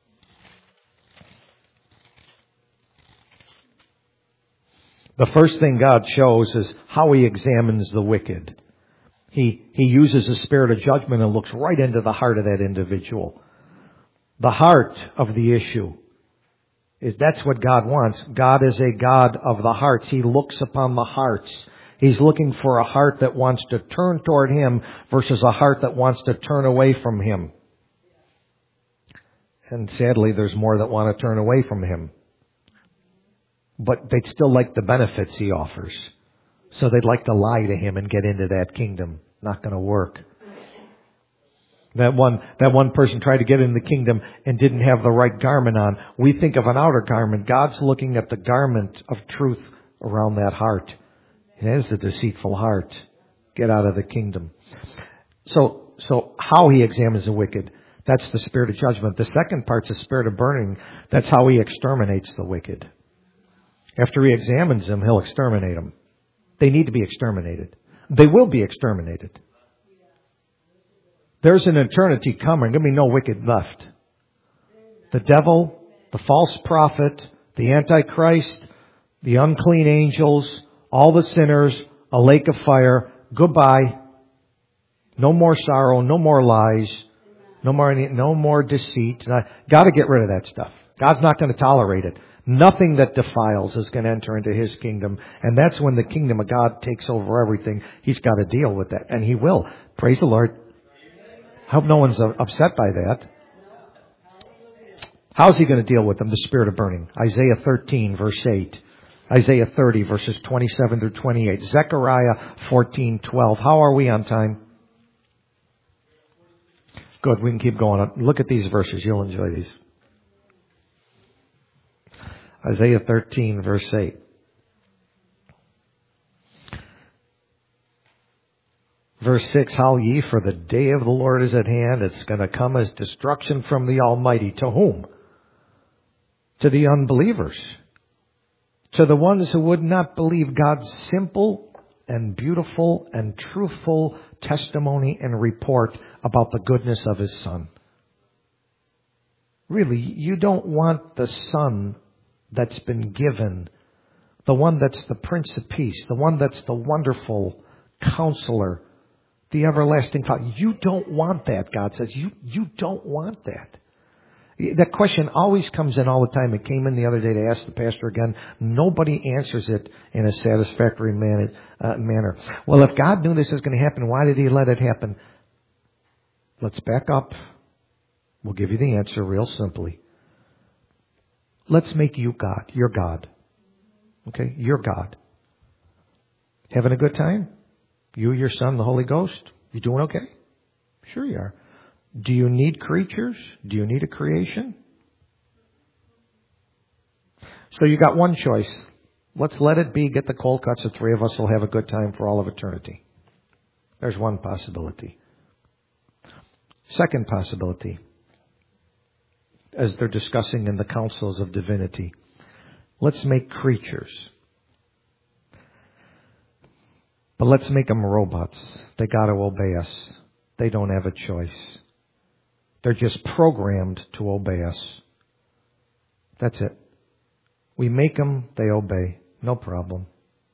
The first thing God shows is how He examines the wicked. He, he uses the spirit of judgment and looks right into the heart of that individual. The heart of the issue. Is that's what God wants. God is a God of the hearts. He looks upon the hearts. He's looking for a heart that wants to turn toward Him versus a heart that wants to turn away from Him. And sadly, there's more that want to turn away from Him. But they'd still like the benefits He offers. So they'd like to lie to Him and get into that kingdom. Not going to work. That one, that one person tried to get in the kingdom and didn't have the right garment on. We think of an outer garment. God's looking at the garment of truth around that heart. It is a deceitful heart. Get out of the kingdom. So, so how he examines the wicked, that's the spirit of judgment. The second part's the spirit of burning. That's how he exterminates the wicked. After he examines them, he'll exterminate them. They need to be exterminated. They will be exterminated. There's an eternity coming. There'll be no wicked left. The devil, the false prophet, the Antichrist, the unclean angels, all the sinners, a lake of fire. Goodbye. No more sorrow, no more lies, no more any, no more deceit. Got to get rid of that stuff. God's not going to tolerate it. Nothing that defiles is going to enter into His kingdom. And that's when the kingdom of God takes over everything. He's got to deal with that. And He will. Praise the Lord. I hope no one's upset by that. How's He going to deal with them? The spirit of burning. Isaiah thirteen, verse eight. Isaiah thirty, verses twenty-seven through twenty-eight. Zechariah fourteen, twelve. How are we on time? Good. We can keep going. Look at these verses. You'll enjoy these. Isaiah thirteen, verse eight. Verse six, how ye, for the day of the Lord is at hand. It's going to come as destruction from the Almighty. To whom? To the unbelievers. To the ones who would not believe God's simple and beautiful and truthful testimony and report about the goodness of His Son. Really, you don't want the Son that's been given, the one that's the Prince of Peace, the one that's the wonderful Counselor, the everlasting Father. You don't want that, God says. You, you don't want that. That question always comes in all the time. It came in the other day to ask the pastor again. Nobody answers it in a satisfactory manner. Uh, manner. Well, if God knew this was going to happen, why did He let it happen? Let's back up. We'll give you the answer real simply. Let's make you God. You're God. Okay? You're God. Having a good time? You, your Son, the Holy Ghost? You doing okay? Sure you are. Do you need creatures? Do you need a creation? So you got one choice. Let's let it be. Get the cold cuts. The three of us will have a good time for all of eternity. There's one possibility. Second possibility, as they're discussing in the councils of divinity, let's make creatures. But let's make them robots. They got to obey us. They don't have a choice. They're just programmed to obey us. That's it. We make them, they obey. No problem.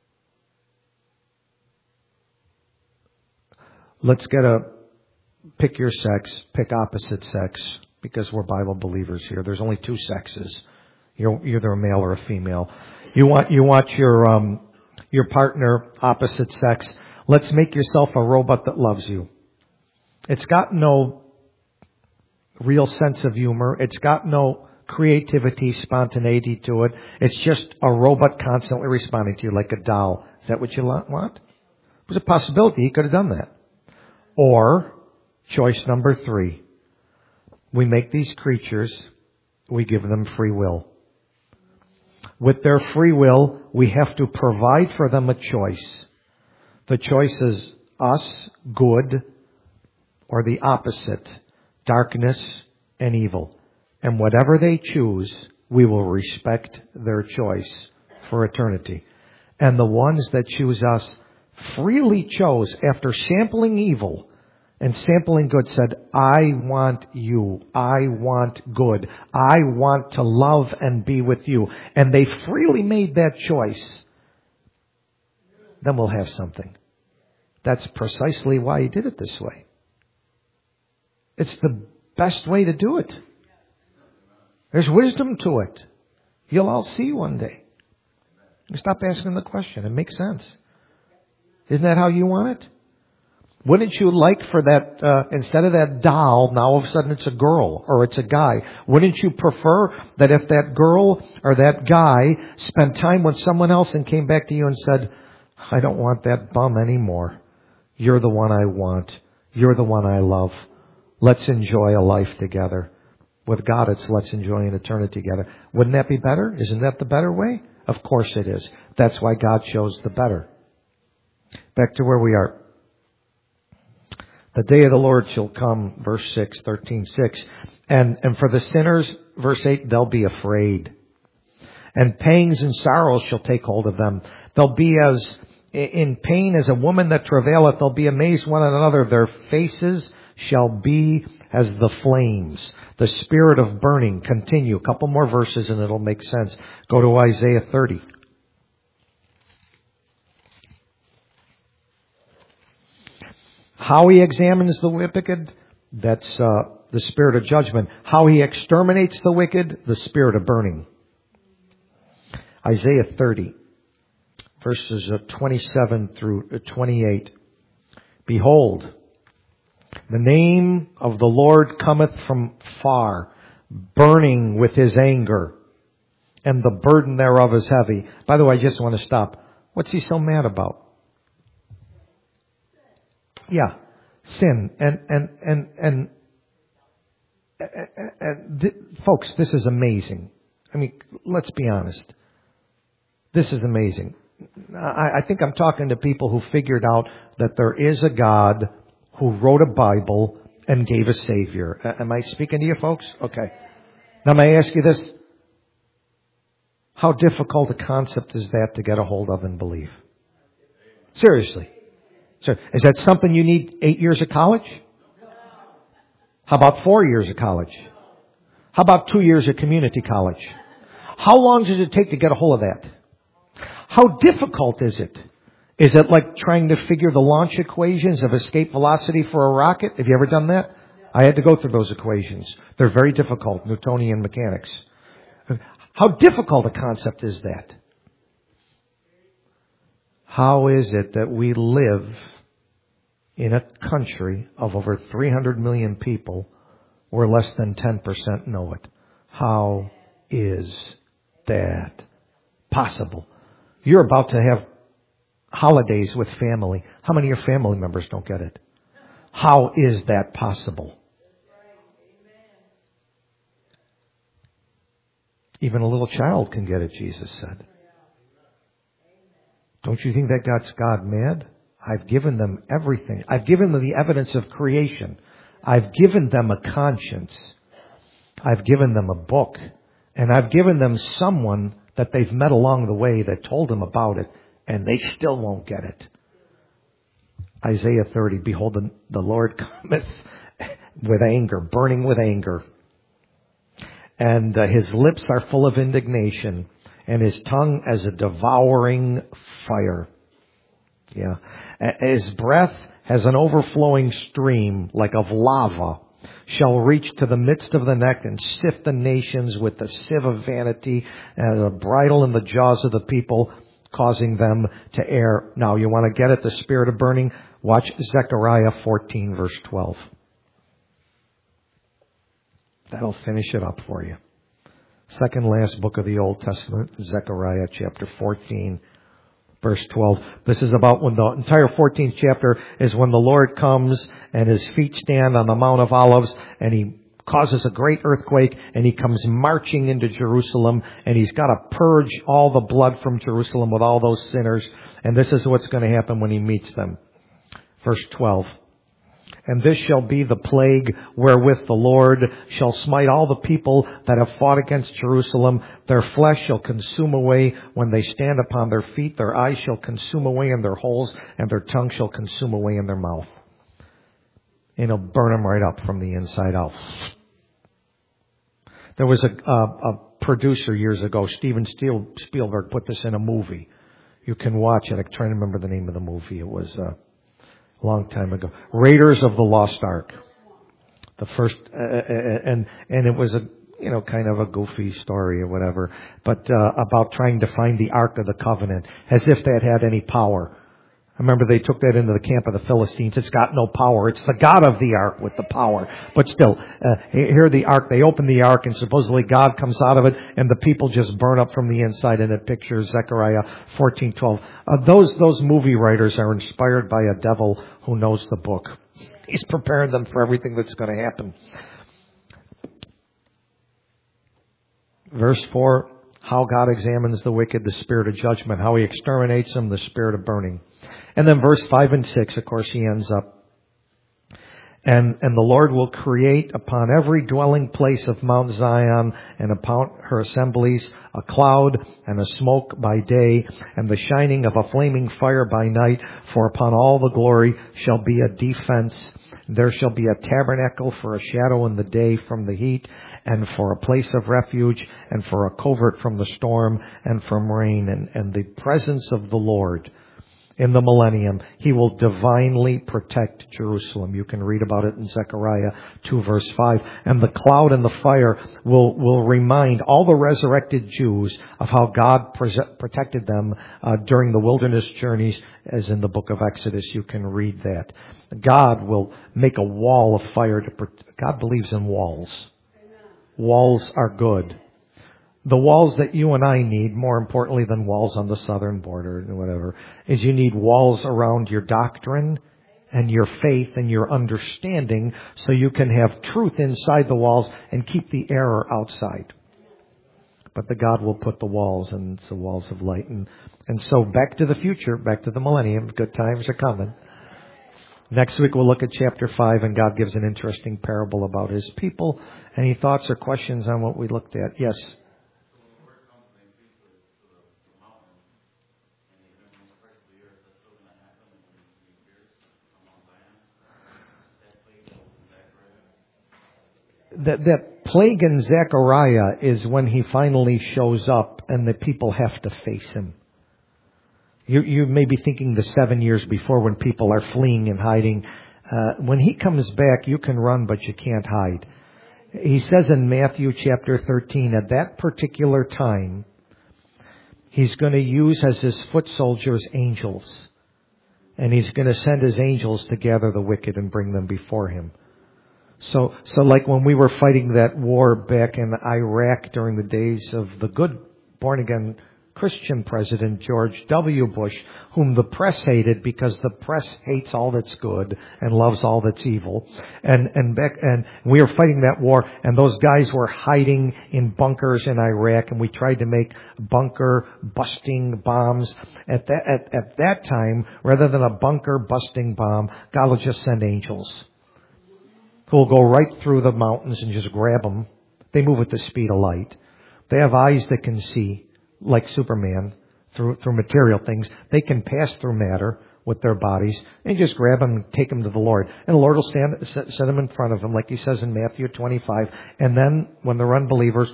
Let's get a, pick your sex, pick opposite sex, because we're Bible believers here. There's only two sexes. You're either a male or a female. You want, you want your, um, your partner opposite sex. Let's make yourself a robot that loves you. It's got no real sense of humor. It's got no creativity, spontaneity to it. It's just a robot constantly responding to you like a doll. Is that what you want? There's a possibility he could have done that. Or, choice number three, we make these creatures, we give them free will. With their free will, we have to provide for them a choice. The choice is us, good, or the opposite, darkness and evil. And whatever they choose, we will respect their choice for eternity. And the ones that choose us freely chose, after sampling evil and sampling good, said, I want you. I want good. I want to love and be with you. And they freely made that choice. Then we'll have something. That's precisely why He did it this way. It's the best way to do it. There's wisdom to it. You'll all see one day. Stop asking the question. It makes sense. Isn't that how you want it? Wouldn't you like for that, uh, instead of that doll, now all of a sudden it's a girl or it's a guy? Wouldn't you prefer that if that girl or that guy spent time with someone else and came back to you and said, I don't want that bum anymore. You're the one I want. You're the one I love. Let's enjoy a life together. With God, it's let's enjoy an eternity together. Wouldn't that be better? Isn't that the better way? Of course it is. That's why God chose the better. Back to where we are. The day of the Lord shall come, verse six, thirteen six. And, and for the sinners, verse eight, they'll be afraid. And pangs and sorrows shall take hold of them. They'll be as in pain as a woman that travaileth. They'll be amazed one at another. Their faces shall be as the flames. The spirit of burning. Continue. A couple more verses and it'll make sense. Go to Isaiah thirty. How he examines the wicked, that's uh, the spirit of judgment. How he exterminates the wicked, the spirit of burning. Isaiah thirty, verses twenty-seven through twenty-eight. Behold, the name of the Lord cometh from far, burning with his anger, and the burden thereof is heavy. By the way, I just want to stop. What's he so mad about? Yeah, sin. And, and, and, and, and, and th- folks, this is amazing. I mean, let's be honest. This is amazing. I, I think I'm talking to people who figured out that there is a God who wrote a Bible and gave a Savior. Uh, am I speaking to you folks? Okay. Now may I ask you this? How difficult a concept is that to get a hold of and believe? Seriously. So is that something you need eight years of college? How about four years of college? How about two years of community college? How long does it take to get a hold of that? How difficult is it? Is it like trying to figure the launch equations of escape velocity for a rocket? Have you ever done that? I had to go through those equations. They're very difficult, Newtonian mechanics. How difficult a concept is that? How is it that we live in a country of over three hundred million people where less than ten percent know it? How is that possible? You're about to have holidays with family. How many of your family members don't get it? How is that possible? Even a little child can get it, Jesus said. Don't you think that God's God mad? I've given them everything. I've given them the evidence of creation. I've given them a conscience. I've given them a book. And I've given them someone that they've met along the way that told them about it. And they still won't get it. Isaiah thirty, behold, the, the Lord cometh with anger, burning with anger. And uh, his lips are full of indignation, and his tongue as a devouring fire. Yeah. His breath has an overflowing stream like of lava, shall reach to the midst of the neck and sift the nations with the sieve of vanity, and a bridle in the jaws of the people, causing them to err. Now, you want to get at the spirit of burning? Watch Zechariah fourteen, verse twelve. That'll finish it up for you. Second last book of the Old Testament, Zechariah chapter fourteen, verse twelve. This is about when the entire fourteenth chapter is when the Lord comes and his feet stand on the Mount of Olives and he causes a great earthquake and he comes marching into Jerusalem and he's got to purge all the blood from Jerusalem with all those sinners. And this is what's going to happen when he meets them. Verse twelve. And this shall be the plague wherewith the Lord shall smite all the people that have fought against Jerusalem. Their flesh shall consume away when they stand upon their feet. Their eyes shall consume away in their holes, and their tongue shall consume away in their mouth. And it'll burn them right up from the inside out. There was a, a, a producer years ago, Steven Spielberg, put this in a movie. You can watch it. I'm trying to remember the name of the movie. It was... Uh, A long time ago. Raiders of the Lost Ark. The first, uh, and, and it was a, you know, kind of a goofy story or whatever, but, uh, about trying to find the Ark of the Covenant, as if that had any power. I remember they took that into the camp of the Philistines. It's got no power. It's the God of the Ark with the power. But still, uh, here the Ark, they open the Ark and supposedly God comes out of it and the people just burn up from the inside, and it pictures Zechariah fourteen twelve. Uh, those, those movie writers are inspired by a devil who knows the book. He's preparing them for everything that's going to happen. Verse four. how God examines the wicked, the spirit of judgment, how He exterminates them, the spirit of burning. And then verse five and six, of course, He ends up. And, and the Lord will create upon every dwelling place of Mount Zion and upon her assemblies a cloud and a smoke by day and the shining of a flaming fire by night. For upon all the glory shall be a defense. There shall be a tabernacle for a shadow in the day from the heat, and for a place of refuge, and for a covert from the storm and from rain. And, and the presence of the Lord in the millennium, He will divinely protect Jerusalem. You can read about it in Zechariah two verse five. And the cloud and the fire will, will remind all the resurrected Jews of how God pre- protected them uh, during the wilderness journeys, as in the book of Exodus. You can read that. God will make a wall of fire to protect. God believes in walls. Walls are good. The walls that you and I need, more importantly than walls on the southern border and whatever, is you need walls around your doctrine and your faith and your understanding so you can have truth inside the walls and keep the error outside. But the God will put the walls, and it's the walls of light. And, and so back to the future, back to the millennium. Good times are coming. Next week we'll look at chapter five, and God gives an interesting parable about His people. Any thoughts or questions on what we looked at? Yes? That, that plague in Zechariah is when he finally shows up and the people have to face him. You, you may be thinking the seven years before when people are fleeing and hiding. Uh, when he comes back, you can run, but you can't hide. He says in Matthew chapter thirteen, at that particular time, He's going to use as His foot soldiers angels. And He's going to send His angels to gather the wicked and bring them before Him. So, so like when we were fighting that war back in Iraq during the days of the good born-again Christian President George W. Bush, whom the press hated because the press hates all that's good and loves all that's evil. And, and back, and we were fighting that war, and those guys were hiding in bunkers in Iraq, and we tried to make bunker busting bombs. At that, at, at that time, rather than a bunker busting bomb, God will just send angels who will go right through the mountains and just grab them. They move at the speed of light. They have eyes that can see, like Superman, through through material things. They can pass through matter with their bodies and just grab them and take them to the Lord. And the Lord will stand, set, set them in front of them, like He says in Matthew twenty-five. And then, when they're unbelievers,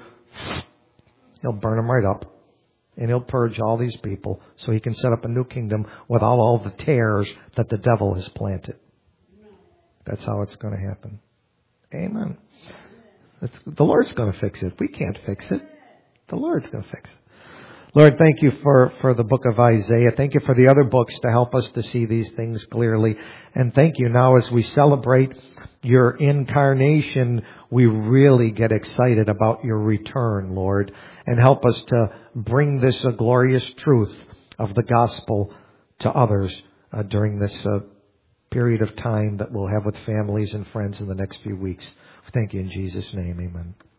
He'll burn them right up. And He'll purge all these people so He can set up a new kingdom without all the tares that the devil has planted. That's how it's going to happen. Amen. It's, the Lord's going to fix it. We can't fix it. The Lord's going to fix it. Lord, thank You for, for the book of Isaiah. Thank You for the other books to help us to see these things clearly. And thank You now as we celebrate Your incarnation, we really get excited about Your return, Lord. And help us to bring this uh, glorious truth of the gospel to others uh, during this uh, period of time that we'll have with families and friends in the next few weeks. Thank You in Jesus' name. Amen.